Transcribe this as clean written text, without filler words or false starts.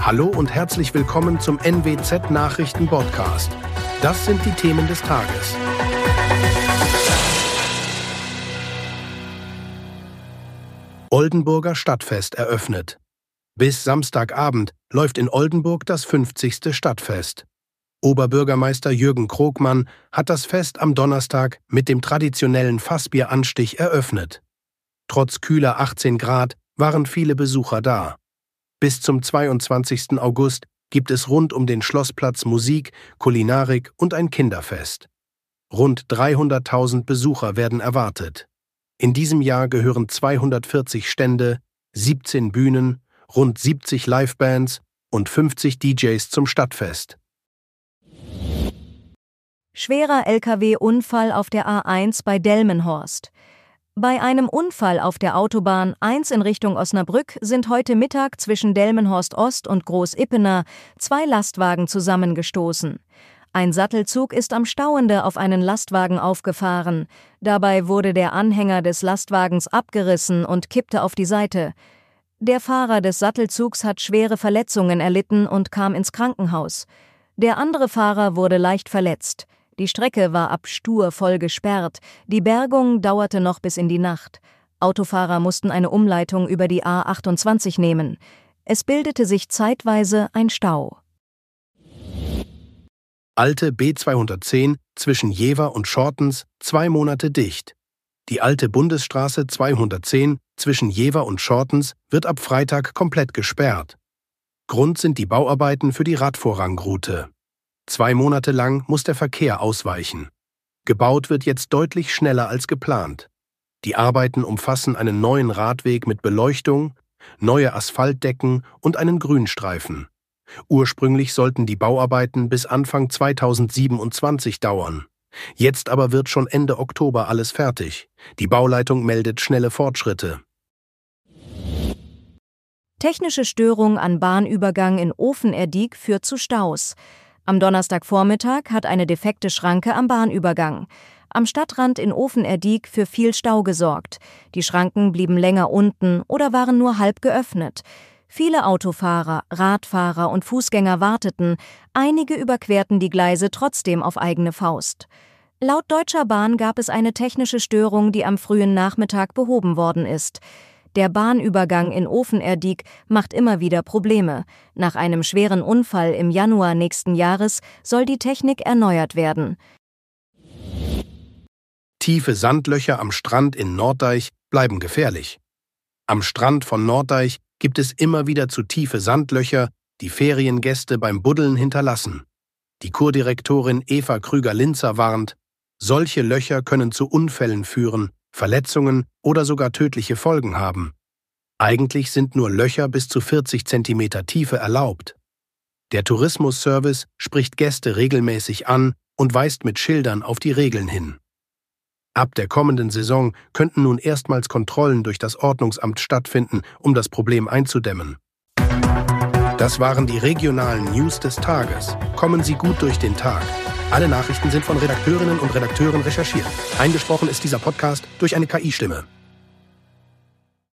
Hallo und herzlich willkommen zum NWZ Nachrichten Podcast. Das sind die Themen des Tages. Oldenburger Stadtfest eröffnet. Bis Samstagabend läuft in Oldenburg das 50. Stadtfest. Oberbürgermeister Jürgen Krogmann hat das Fest am Donnerstag mit dem traditionellen Fassbieranstich eröffnet. Trotz kühler 18 Grad waren viele Besucher da. Bis zum 22. August gibt es rund um den Schlossplatz Musik, Kulinarik und ein Kinderfest. Rund 300.000 Besucher werden erwartet. In diesem Jahr gehören 240 Stände, 17 Bühnen, rund 70 Livebands und 50 DJs zum Stadtfest. Schwerer Lkw-Unfall auf der A1 bei Delmenhorst. Bei einem Unfall auf der Autobahn 1 in Richtung Osnabrück sind heute Mittag zwischen Delmenhorst Ost und Groß-Ippener 2 Lastwagen zusammengestoßen. Ein Sattelzug ist am Stauende auf einen Lastwagen aufgefahren. Dabei wurde der Anhänger des Lastwagens abgerissen und kippte auf die Seite. Der Fahrer des Sattelzugs hat schwere Verletzungen erlitten und kam ins Krankenhaus. Der andere Fahrer wurde leicht verletzt. Die Strecke war ab Stur voll gesperrt. Die Bergung dauerte noch bis in die Nacht. Autofahrer mussten eine Umleitung über die A28 nehmen. Es bildete sich zeitweise ein Stau. Alte B210 zwischen Jever und Schortens 2 Monate dicht. Die alte Bundesstraße 210 zwischen Jever und Schortens wird ab Freitag komplett gesperrt. Grund sind die Bauarbeiten für die Radvorrangroute. 2 Monate lang muss der Verkehr ausweichen. Gebaut wird jetzt deutlich schneller als geplant. Die Arbeiten umfassen einen neuen Radweg mit Beleuchtung, neue Asphaltdecken und einen Grünstreifen. Ursprünglich sollten die Bauarbeiten bis Anfang 2027 dauern. Jetzt aber wird schon Ende Oktober alles fertig. Die Bauleitung meldet schnelle Fortschritte. Technische Störung an Bahnübergang in Ofenerdiek führt zu Staus. Am Donnerstagvormittag hat eine defekte Schranke am Bahnübergang am Stadtrand in Ofenerdiek für viel Stau gesorgt. Die Schranken blieben länger unten oder waren nur halb geöffnet. Viele Autofahrer, Radfahrer und Fußgänger warteten, einige überquerten die Gleise trotzdem auf eigene Faust. Laut Deutscher Bahn gab es eine technische Störung, die am frühen Nachmittag behoben worden ist. Der Bahnübergang in Ofenerdiek macht immer wieder Probleme. Nach einem schweren Unfall im Januar nächsten Jahres soll die Technik erneuert werden. Tiefe Sandlöcher am Strand in Norddeich bleiben gefährlich. Am Strand von Norddeich gibt es immer wieder zu tiefe Sandlöcher, die Feriengäste beim Buddeln hinterlassen. Die Kurdirektorin Eva Krüger-Linzer warnt, solche Löcher können zu Unfällen führen, Verletzungen oder sogar tödliche Folgen haben. Eigentlich sind nur Löcher bis zu 40 cm Tiefe erlaubt. Der Tourismusservice spricht Gäste regelmäßig an und weist mit Schildern auf die Regeln hin. Ab der kommenden Saison könnten nun erstmals Kontrollen durch das Ordnungsamt stattfinden, um das Problem einzudämmen. Das waren die regionalen News des Tages. Kommen Sie gut durch den Tag. Alle Nachrichten sind von Redakteurinnen und Redakteuren recherchiert. Eingesprochen ist dieser Podcast durch eine KI-Stimme.